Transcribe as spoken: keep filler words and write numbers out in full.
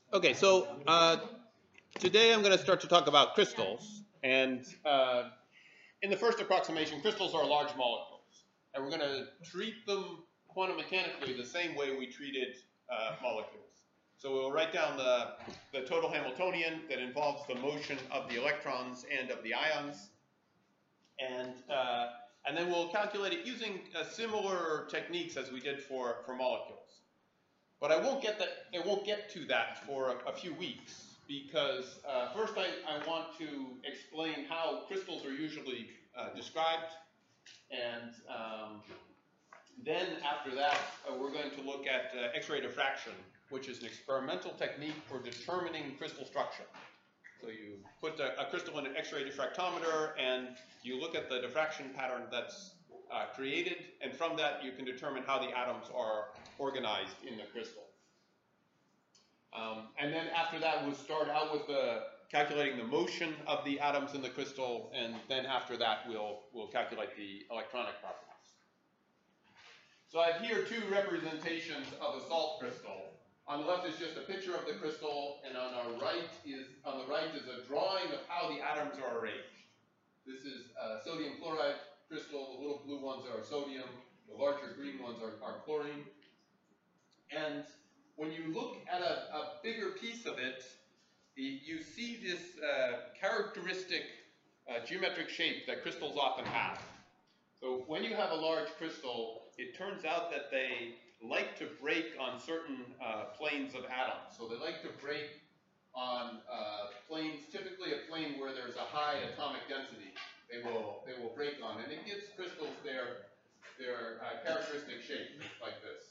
Okay, so uh, today I'm going to start to talk about crystals. And uh, in the first approximation, crystals are large molecules. And we're going to treat them quantum mechanically the same way we treated uh, molecules. So we'll write down the, the total Hamiltonian that involves the motion of the electrons and of the ions. And, uh, and then we'll calculate it using uh, similar techniques as we did for, for molecules. But I won't get that. It won't get to that for a, a few weeks because uh, first I, I want to explain how crystals are usually uh, described, and um, then after that uh, we're going to look at uh, X-ray diffraction, which is an experimental technique for determining crystal structure. So you put a, a crystal in an X-ray diffractometer, and you look at the diffraction pattern that's uh, created, and from that you can determine how the atoms are organized in the crystal. Um, and then after that, we'll start out with the calculating the motion of the atoms in the crystal, and then after that, we'll we'll calculate the electronic properties. So I have here two representations of a salt crystal. On the left is just a picture of the crystal, and on our right is on the right is a drawing of how the atoms are arranged. This is a sodium chloride crystal. The little blue ones are sodium. The larger green ones are, are chlorine. And when you look at a, a bigger piece of it, you see this uh, characteristic uh, geometric shape that crystals often have. So when you have a large crystal, it turns out that they like to break on certain uh, planes of atoms. So they like to break on uh, planes, typically a plane where there's a high atomic density, they will, they will break on. And it gives crystals their, their uh, characteristic shape like this.